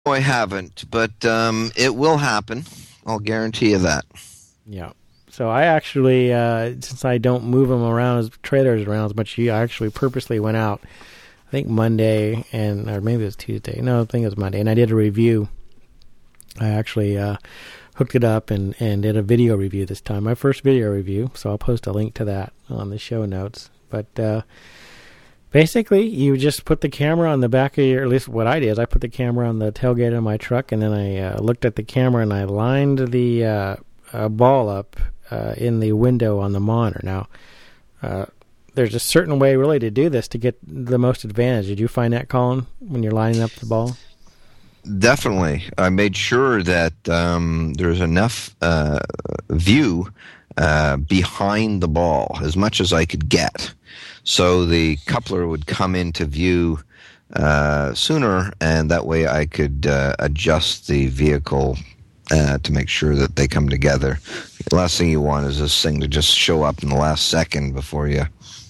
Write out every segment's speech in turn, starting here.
I haven't, but it will happen. I'll guarantee you that. Yeah. So I actually, since I don't move them around as trailers around as much, I actually purposely went out. I think Monday or maybe it was Tuesday. No, I think it was Monday, and I did a review. I actually hooked it up and did a video review this time. My first video review, so I'll post a link to that on the show notes. But basically, you just put the camera on the back of your, at least what I did is I put the camera on the tailgate of my truck, and then I looked at the camera and I lined the ball up in the window on the monitor. Now, there's a certain way really to do this to get the most advantage. Did you find that, Colin, when you're lining up the ball? Definitely. I made sure that there's enough view behind the ball, as much as I could get. So the coupler would come into view sooner, and that way I could adjust the vehicle to make sure that they come together. The last thing you want is this thing to just show up in the last second before you...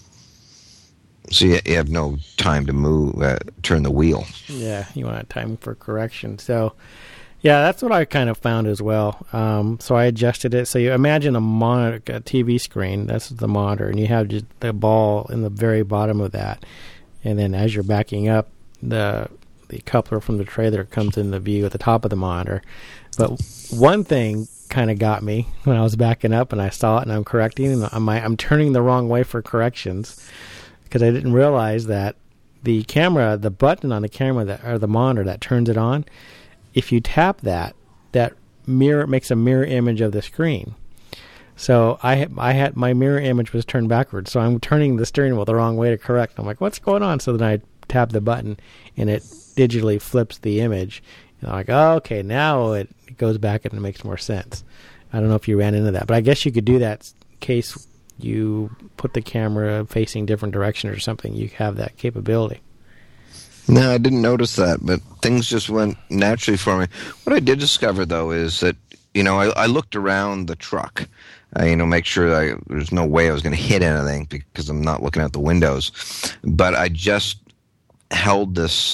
So you have no time to move, turn the wheel. Yeah, you want time for correction. So, yeah, that's what I kind of found as well. So I adjusted it. So you imagine a monitor, a TV screen. That's the monitor, and you have just the ball in the very bottom of that. And then as you're backing up, the coupler from the trailer comes in the view at the top of the monitor. But one thing kind of got me when I was backing up, and I saw it, and I'm correcting, and I'm turning the wrong way for corrections. Because I didn't realize that the camera, the button on the camera or the monitor that turns it on, if you tap that mirror makes a mirror image of the screen. So I had my mirror image was turned backwards, so I'm turning the steering wheel the wrong way to correct. I'm like, what's going on? So then I tap the button, and it digitally flips the image. And I'm like, oh, okay, now it goes back and it makes more sense. I don't know if you ran into that, but I guess you could do that in case you put the camera facing different directions or something. You have that capability. No, I didn't notice that, but things just went naturally for me. What I did discover, though, is that, I looked around the truck, make sure there's no way I was going to hit anything because I'm not looking out the windows. But I just held this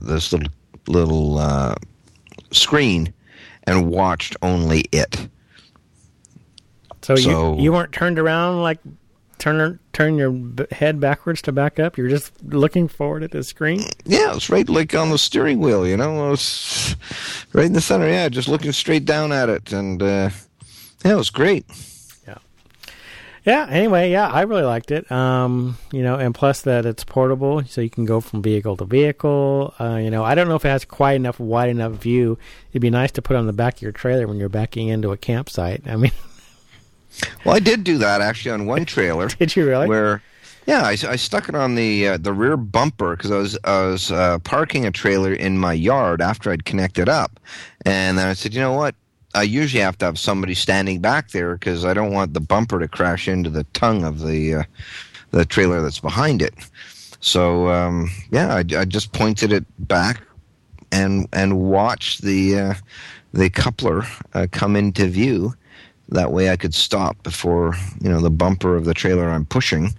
little screen and watched only it. So you weren't turned around, like turn your head backwards to back up? You're just looking forward at the screen? Yeah, it was right like on the steering wheel, It was right in the center, yeah, just looking straight down at it. And, it was great. Yeah. Yeah, anyway, yeah, I really liked it. And plus that it's portable, so you can go from vehicle to vehicle. I don't know if it has quite wide enough view. It'd be nice to put on the back of your trailer when you're backing into a campsite. I mean... Well, I did do that actually on one trailer. Did you really? Where, yeah, I stuck it on the rear bumper because I was parking a trailer in my yard after I'd connected up, and then I said, you know what? I usually have to have somebody standing back there because I don't want the bumper to crash into the tongue of the trailer that's behind it. So I just pointed it back and watched the coupler come into view. That way I could stop before, the bumper of the trailer I'm pushing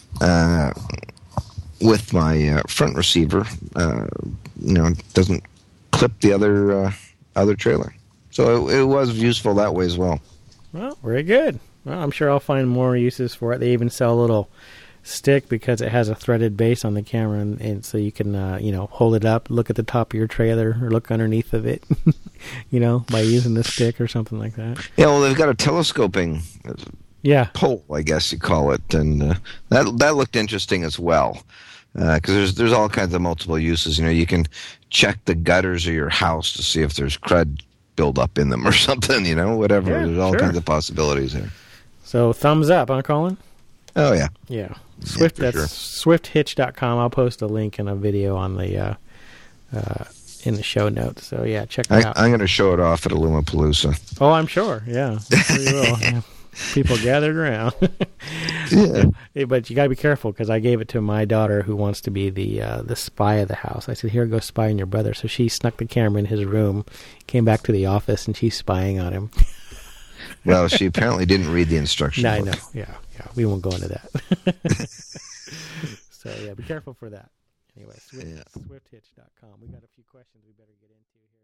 with my front receiver, doesn't clip the other trailer. So it was useful that way as well. Well, very good. Well, I'm sure I'll find more uses for it. They even sell a little stick because it has a threaded base on the camera, and so you can, hold it up, look at the top of your trailer, or look underneath of it, by using the stick or something like that. Yeah, well, they've got a telescoping pole, I guess you call it, and that looked interesting as well, because there's all kinds of multiple uses. You can check the gutters of your house to see if there's crud buildup in them or something, whatever. Yeah, there's all kinds of possibilities there. So thumbs up, huh, Colin? Oh, yeah. Yeah. That's swifthitch.com. I'll post a link and a video on the in the show notes. So, yeah, check it out. I'm going to show it off at Illumapalooza. Oh, I'm sure. Yeah. You will. Yeah. People gathered around. Yeah. But you got to be careful because I gave it to my daughter who wants to be the spy of the house. I said, here, go spy on your brother. So she snuck the camera in his room, came back to the office, and she's spying on him. Well, she apparently didn't read the instruction book. I know. Yeah. We won't go into that. So, yeah, be careful for that. Anyway, swifthitch.com. We got a few questions we better get into here.